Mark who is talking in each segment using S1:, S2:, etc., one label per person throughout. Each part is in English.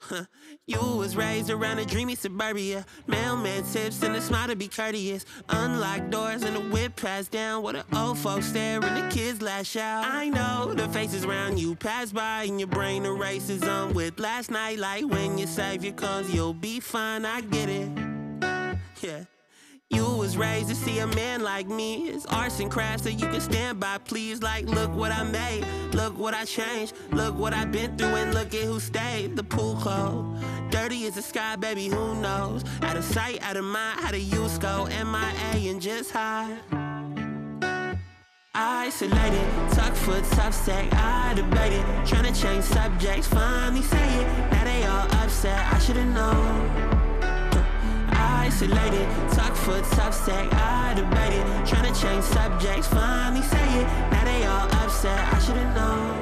S1: You was raised around a dreamy suburbia. Mailman tips and a smile to be courteous. Unlocked doors and the whip passed down. What the old folks stare and the kids lash out. I know the faces around you pass by and your brain erases them with last night. Like when your savior comes, you'll be fine. I get it. Yeah. You was raised to see a man like me. It's arts and crafts that you can stand by, please. Like, look what I made, look what I changed, look what I've been through, and look at who stayed. The pool cold, dirty as the sky, baby, who knows? Out of sight, out of mind, how the use go? MIA and just hide. Isolated, tuck foot, tough sack, I debated. Trying to change subjects, finally say it. Now they all upset, I should've known. Isolated, tuck foot, tough sack, I debated. Trying to change subjects, finally say it. Now they all upset, I should've known.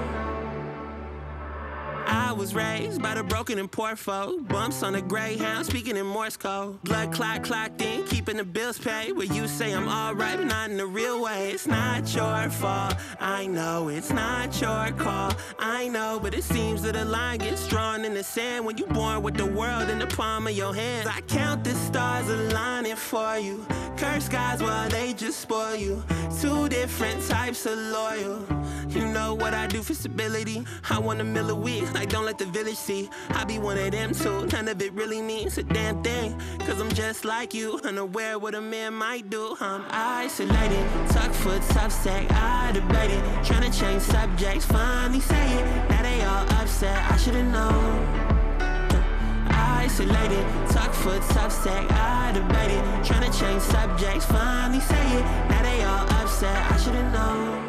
S1: I was raised by the broken and poor folk. Bumps on a Greyhound, speaking in Morse code. Blood clot clocked in, keeping the bills paid. Where you say I'm alright, but not in the real way. It's not your fault, I know. It's not your call, I know. But it seems that a line gets drawn in the sand when you're born with the world in the palm of your hands. I count the stars aligning for you. Curse skies while they just spoil you. Two different types of loyal. You know what I do for stability. I want a mill a week, like don't let the village see. I be one of them too, none of it really means a damn thing. Cause I'm just like you, unaware what a man might do. I'm isolated, tuck foot, tough sack, I debated. Trying to change subjects, finally say it. Now they all upset, I should've known. Isolated, tuck foot, tough sack, I debated. Trying to change subjects, finally say it. Now they all upset, I should've known.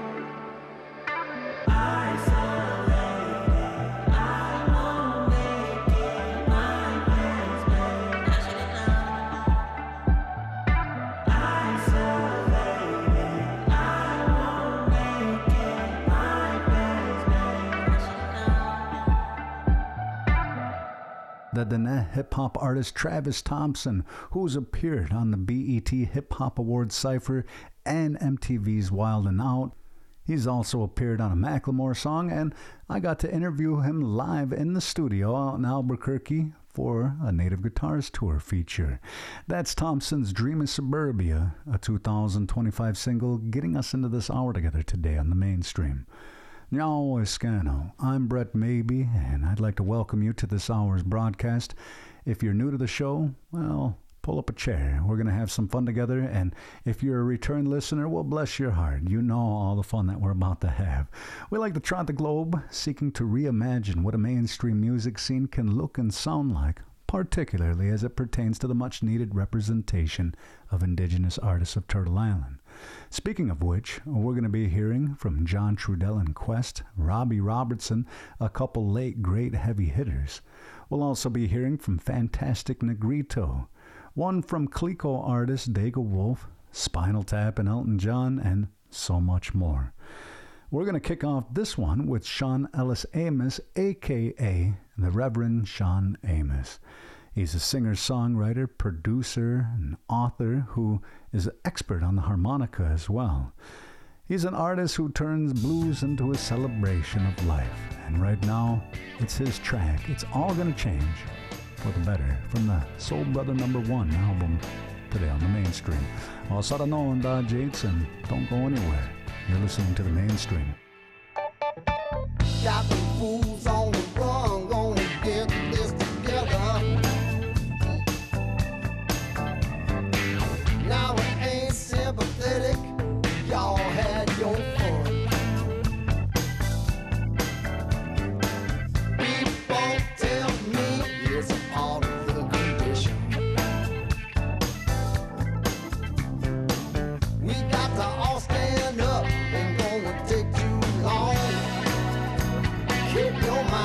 S2: The Dene hip-hop artist Travis Thompson, who's appeared on the BET Hip Hop Awards Cypher and MTV's Wild 'N Out. He's also appeared on a Macklemore song, and I got to interview him live in the studio out in Albuquerque for a Native Guitars Tour feature. That's Thompson's Dream of Suburbia, a 2025 single, getting us into this hour together today on the mainstream. Nyao Escano. I'm Brett Maybe, and I'd like to welcome you to this hour's broadcast. If you're new to the show, well, pull up a chair. We're going to have some fun together, and if you're a return listener, well, bless your heart. You know all the fun that we're about to have. We like to trot the globe, seeking to reimagine what a mainstream music scene can look and sound like, particularly as it pertains to the much-needed representation of Indigenous artists of Turtle Island. Speaking of which, we're going to be hearing from John Trudell and Quest, Robbie Robertson, a couple late great heavy hitters. We'll also be hearing from Fantastic Negrito, one from Clico artist Dago Wolf, Spinal Tap and Elton John, and so much more. We're going to kick off this one with Sean Ellis Amos, a.k.a. the Reverend Sean Amos. He's a singer-songwriter, producer, and author who is an expert on the harmonica as well. He's an artist who turns blues into a celebration of life. And right now, it's his track, It's All Gonna Change for the Better, from the Soul Brother #1 album today on the mainstream. Asada no onda Jates, and don't go anywhere. You're listening to the mainstream.
S3: Got the fools on the run, gonna get this together. Now it ain't sympathetic, y'all had your fun. People tell me it's a part of the condition. We got to all stand up, ain't gonna take too long. Keep your mind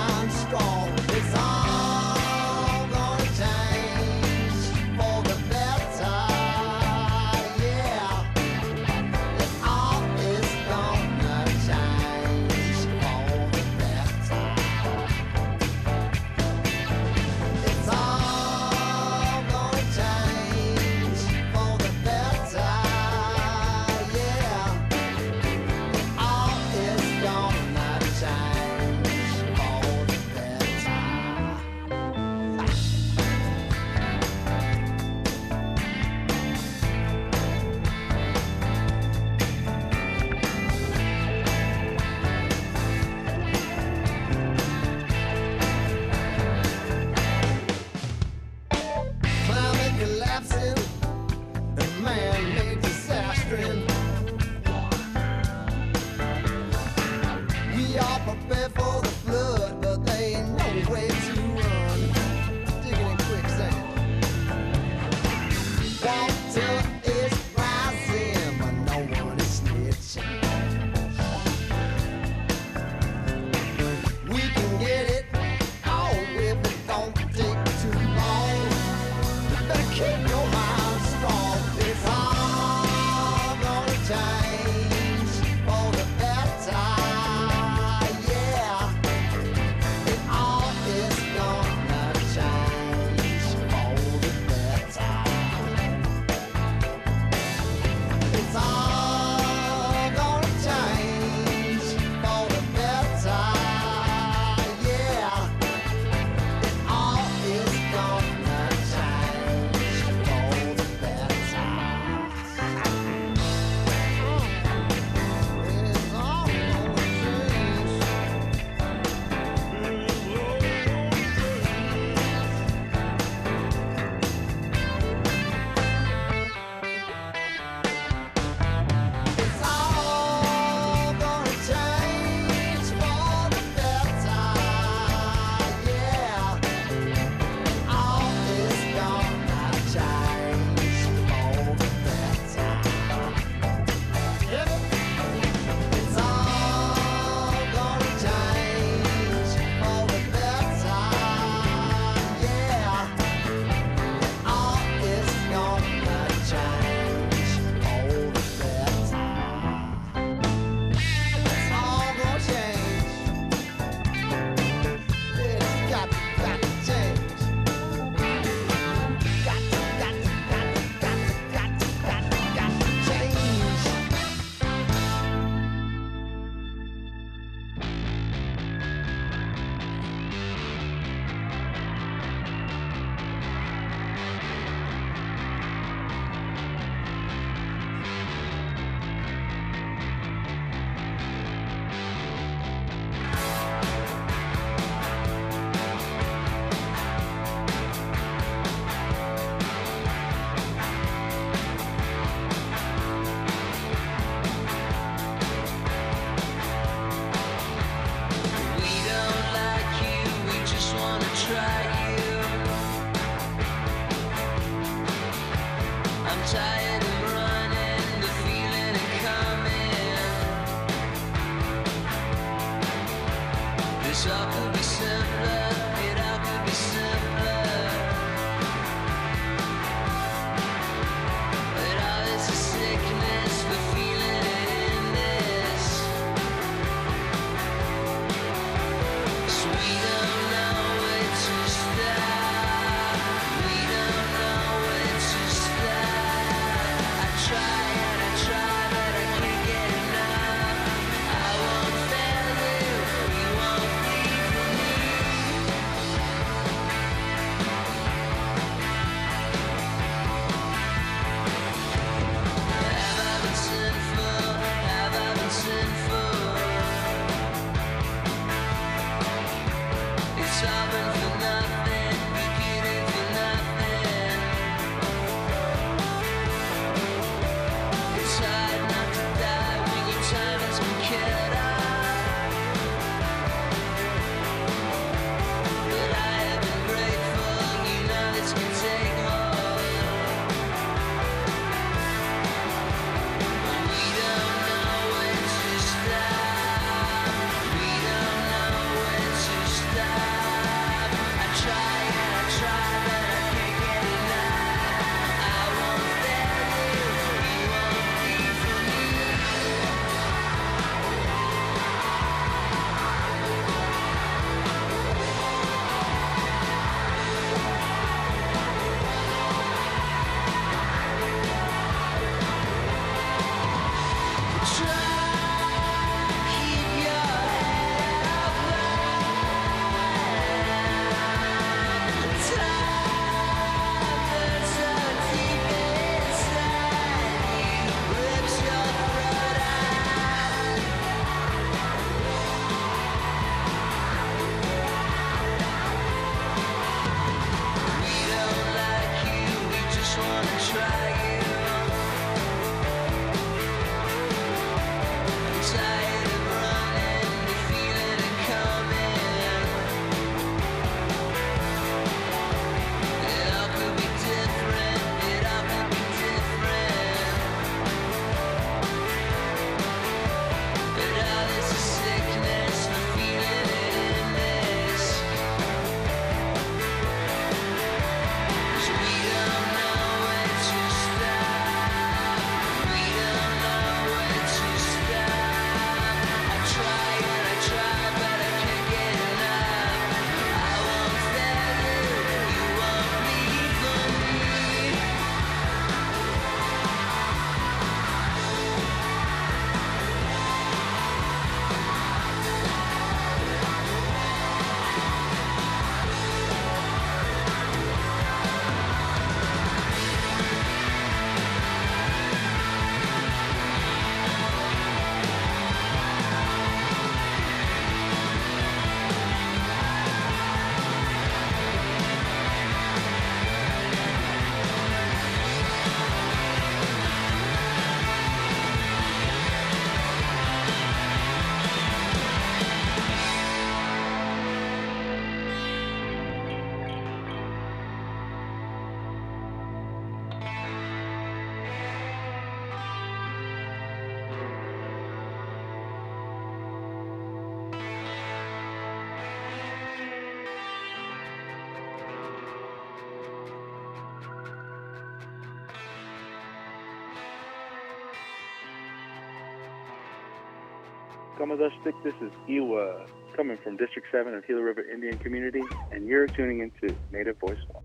S4: Kamadashtik, this is Iwa, coming from District 7 of Gila River Indian Community, and you're tuning into Native Voice One.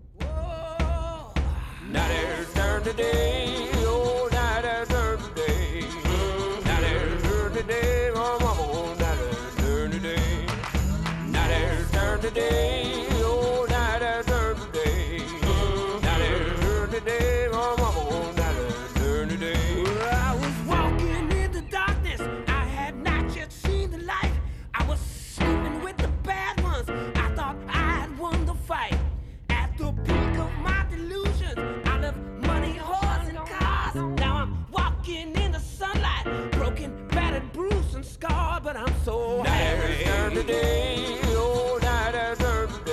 S5: Now there's turn today, oh, now there's turn today. Now there's turn today, oh, mama, now there's turn today. Now there's turn today, oh, now there's turn today. Now there's turn today, oh, mama, now there's turn today.
S1: Well, I was walking in the darkness, I had not yet seen the light. I was sleeping with the bad ones, I thought I had won the fight. At the peak of my delusions, I left money, whores, and cars. Now I'm walking in the sunlight, broken, battered, bruised, and scarred, but I'm so happy.
S5: Now there's turn today, oh, now there's turn today.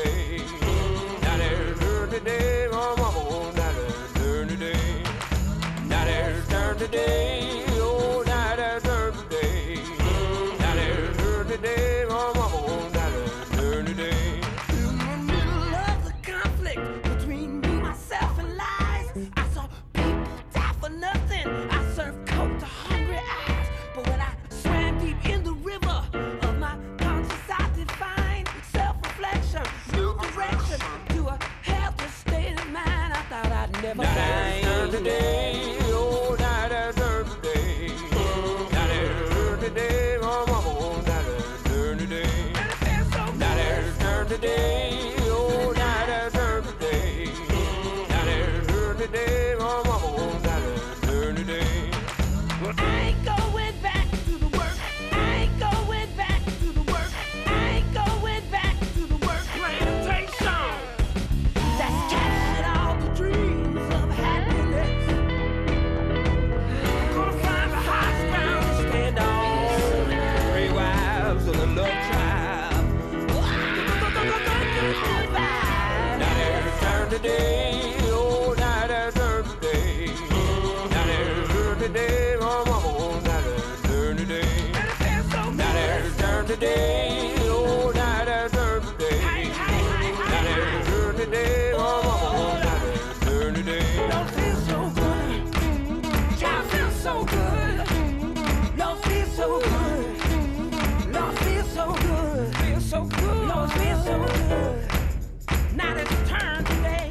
S5: today. Oh, now there's dirty day. Now there's dirty day. Oh, mama, now there's dirty day.
S1: In the middle of the conflict between me, myself, and lies, I saw people die for nothing. I served coke to hungry eyes. But when I swam deep in the river of my conscience, I did find self-reflection, new direction to a healthy state of mind. I thought I'd never
S5: Now there's dirty day. Oh, now there's dirty day. Now there's dirty day. Oh, mama, now there's dirty day. Now there's dirty day. Oh, now there's dirty day. Now there's dirty day. Oh, mama, now there's dirty day.
S1: I ain't going back to the work. I ain't going back to the work. I ain't going back to the work. Plantation that's captured all the dreams of happiness. Gonna find the high ground to stand on.
S5: Three wives of the love tribe. Now there's dirty day. Oh, now there's dirty day. Now there's dirty day. Oh, mama, now there's dirty day. Now there's dirty day. Oh, now there's dirty day. Now there's dirty day. Oh, mama, now there's dirty day.
S1: Don't feel so good. Y'all feel so good. Don't feel so good. Don't feel so good. Feel so good. Don't feel so good. Now it's turn today.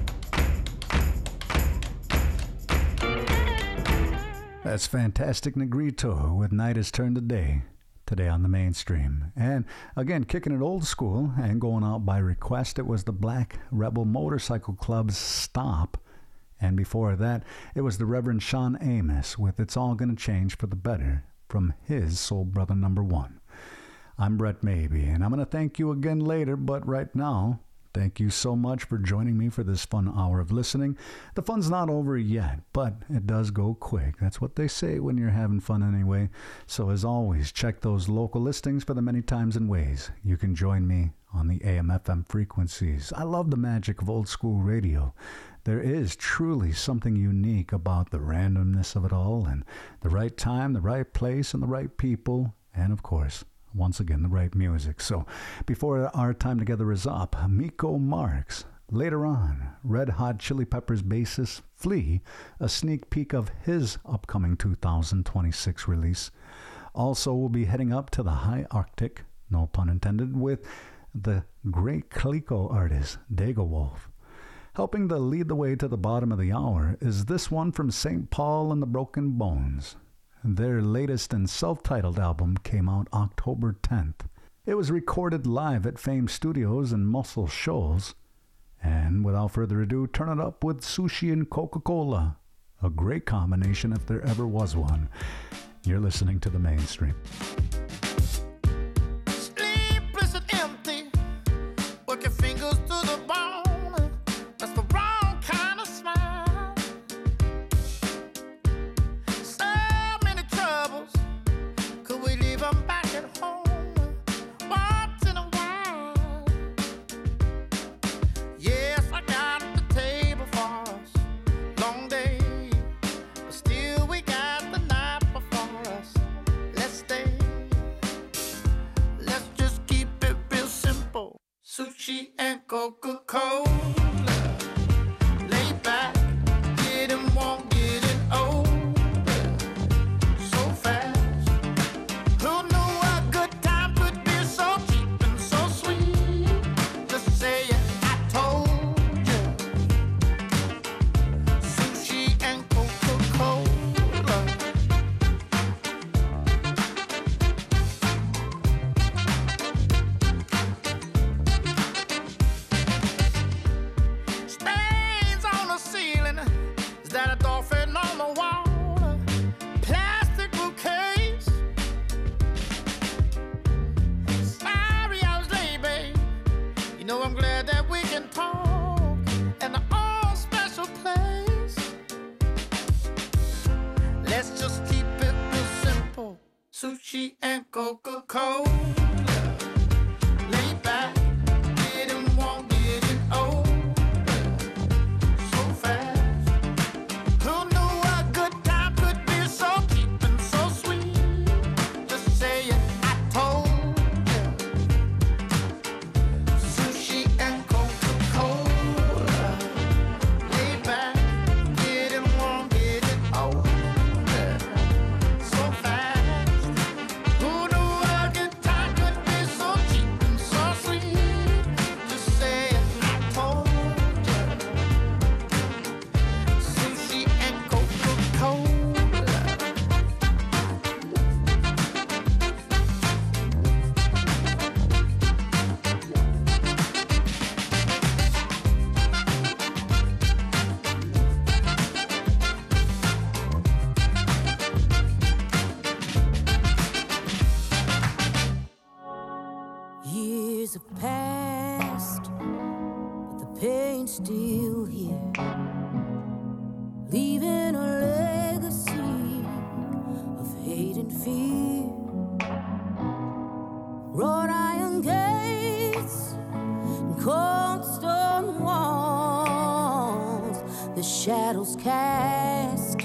S2: That's Fantastic Negrito with Night Has Turned to Day, today on the mainstream. And again, kicking it old school and going out by request, it was the Black Rebel Motorcycle Club's Stop. And before that, it was the Reverend Sean Amos with It's All Gonna Change for the Better from his Soul Brother #1. I'm Brett Maybe, and I'm going to thank you again later, but right now, thank you so much for joining me for this fun hour of listening. The fun's not over yet, but it does go quick. That's what they say when you're having fun anyway. So as always, check those local listings for the many times and ways you can join me on the AM/FM frequencies. I love the magic of old school radio. There is truly something unique about the randomness of it all, and the right time, the right place, and the right people, and of course, once again, the right music. So before our time together is up, Miko Marks. Later on, Red Hot Chili Peppers bassist Flea, a sneak peek of his upcoming 2026 release. Also, we'll be heading up to the high Arctic, no pun intended, with the great Kaliko artist, Dago Wolf. Helping to lead the way to the bottom of the hour is this one from St. Paul and the Broken Bones. Their latest and self-titled album came out October 10th. It was recorded live at Fame Studios in Muscle Shoals. And without further ado, turn it up with Sushi and Coca-Cola. A great combination if there ever was one. You're listening to The Mainstream.
S6: Sleepless and empty, work your fingers to the bone. That's the wrong kind of smile. So many troubles, could we leave them back at home once in a while? Yes, I got the table for us, long day, but still we got the night before us. Let's stay, let's just keep it real simple. Sushi and Coca-Cola. Lay back, getting warm, getting old. So fast. Who knew a good time could be so cheap and so sweet? Just say it, I told you. Sushi and Coca-Cola. Stains on the ceiling. Is that a dolphin on the wall? Plastic bouquets. Sorry I was late, babe. You know I'm glad that we can talk in our own special place. Let's just keep it real simple. Sushi and Coca-Cola. Lay back, getting warm, getting old. So fast. Who knew a good time could be
S7: pain still here, leaving a legacy of hate and fear. Wrought iron gates and cold stone walls, the shadows cast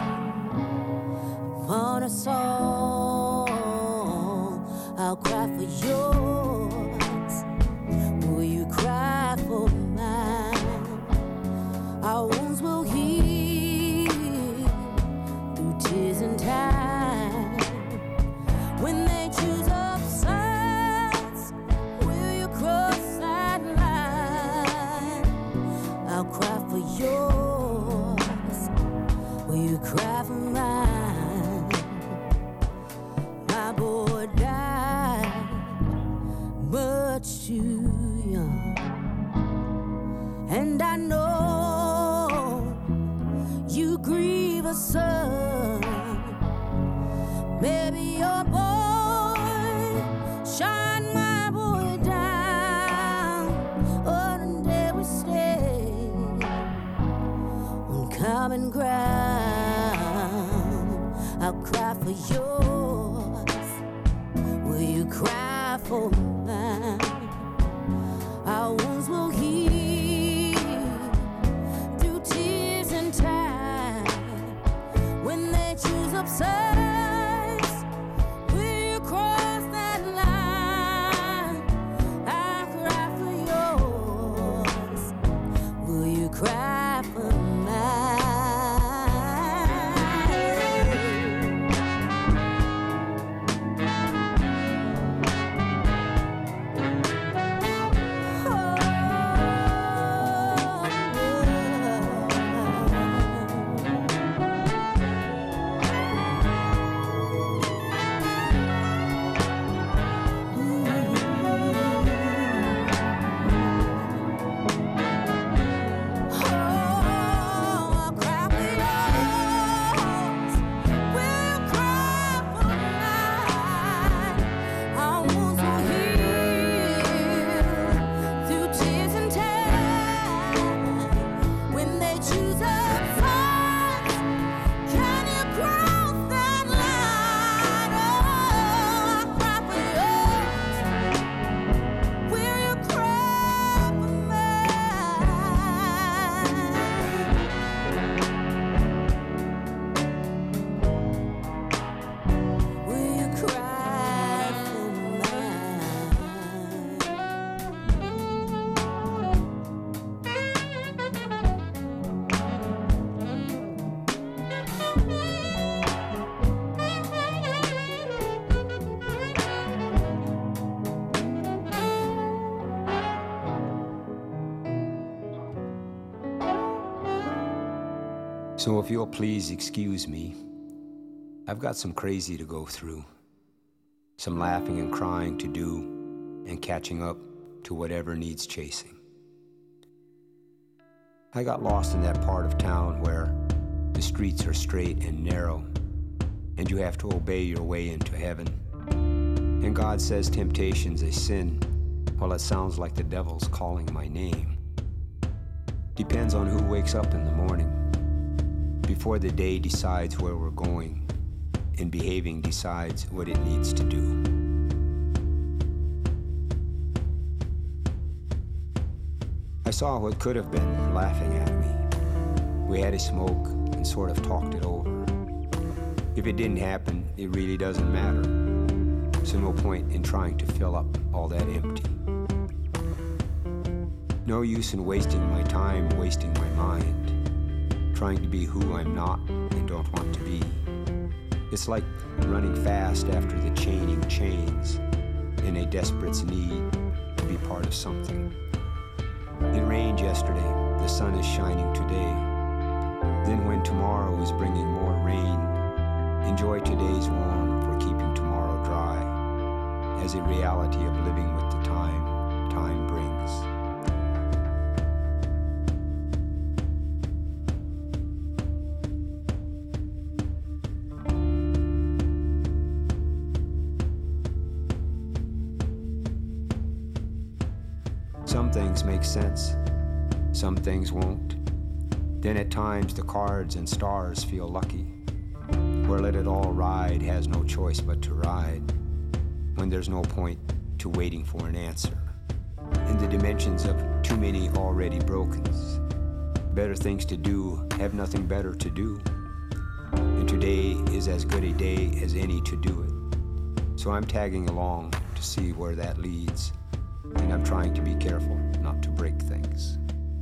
S7: upon us all. I'll cry for yours, will you cry for mine? Our wounds will heal through tears and time. When they choose up sides, will you cross that line? I'll cry for yours, will you cry for mine? My boy died much too young, and I know you grieve a son. Maybe your boy shot my boy down on a day we stayed on common ground. I'll cry for yours, will you cry for mine? Our wounds will heal through tears and time. When they choose up sides, will you cross that line? I cry for yours, will you cry for mine?
S8: So if you'll please excuse me, I've got some crazy to go through, some laughing and crying to do, and catching up to whatever needs chasing. I got lost in that part of town where the streets are straight and narrow, and you have to obey your way into heaven. And God says temptation's a sin, while it sounds like the devil's calling my name. Depends on who wakes up in the morning, before the day decides where we're going, and behaving decides what it needs to do. I saw what could have been laughing at me. We had a smoke and sort of talked it over. If it didn't happen, it really doesn't matter. So no point in trying to fill up all that empty. No use in wasting my time, wasting my mind, trying to be who I'm not and don't want to be. It's like running fast after the chaining chains in a desperate's need to be part of something. It rained yesterday, the sun is shining today. Then when tomorrow is bringing more rain, enjoy today's warm for keeping tomorrow dry, as a reality of living with the time brings. Some things make sense, Some things won't. Then at times the cards and stars feel lucky. Where let it all ride has no choice but to ride. When there's no point to waiting for an answer. In the dimensions of too many already brokens. Better things to do have nothing better to do. And today is as good a day as any to do it. So I'm tagging along to see where that leads. And I'm trying to be careful not to break things.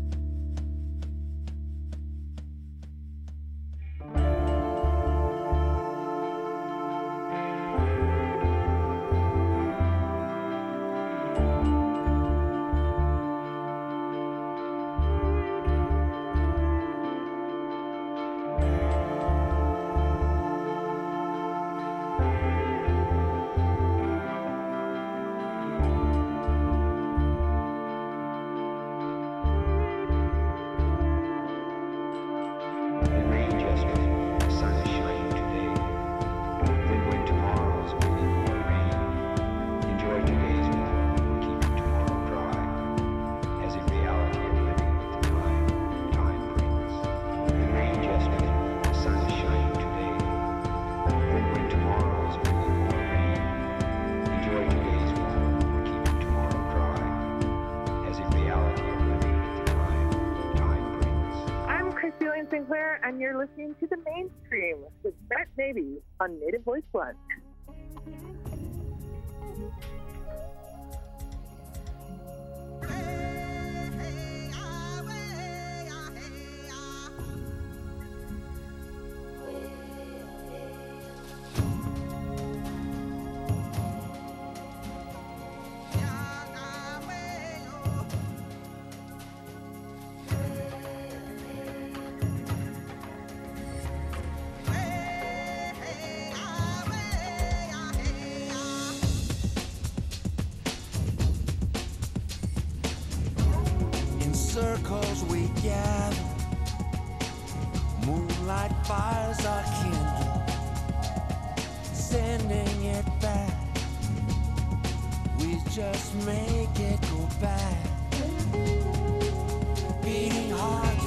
S9: And you're listening to The Mainstream with Brett Navy on Native Voice One.
S10: Circles we gather, moonlight fires are kindled, sending it back. We just make it go back. Beating hearts,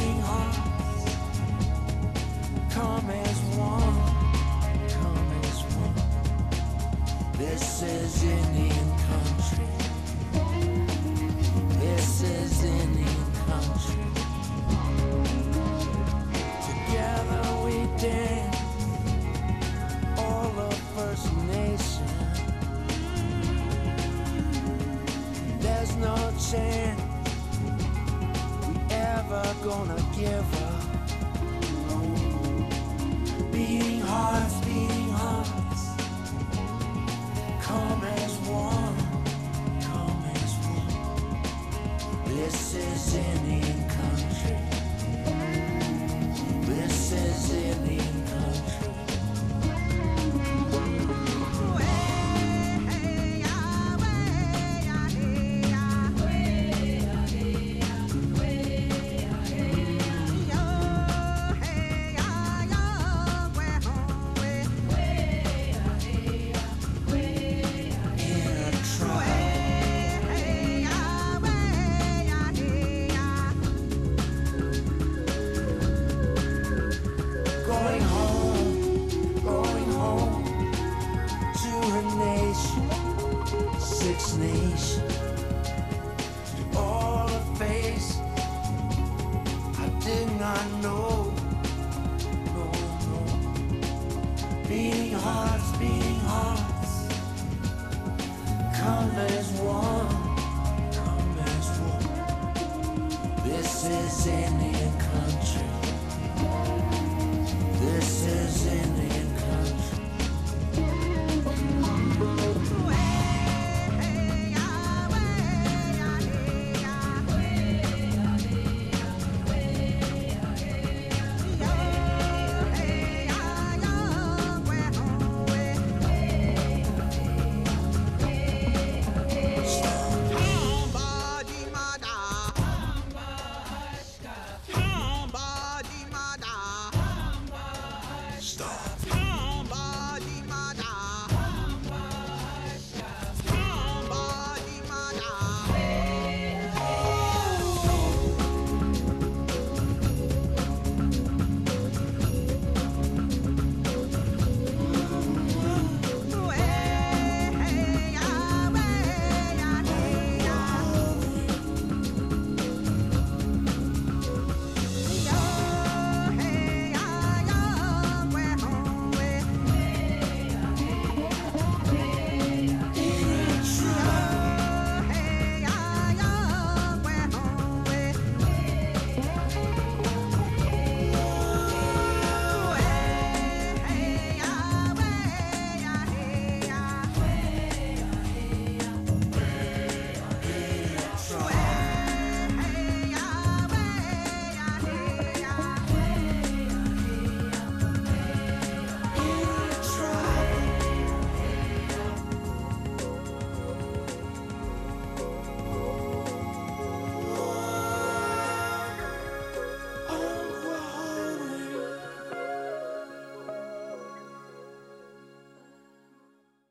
S10: come as one, come as one. This is Indian country. This is Indian country. Together we dance, all of First Nation. There's no chance we ever gonna give up. Beating hearts, come as one. This is Indian country. This is Indian country. This is Indian country.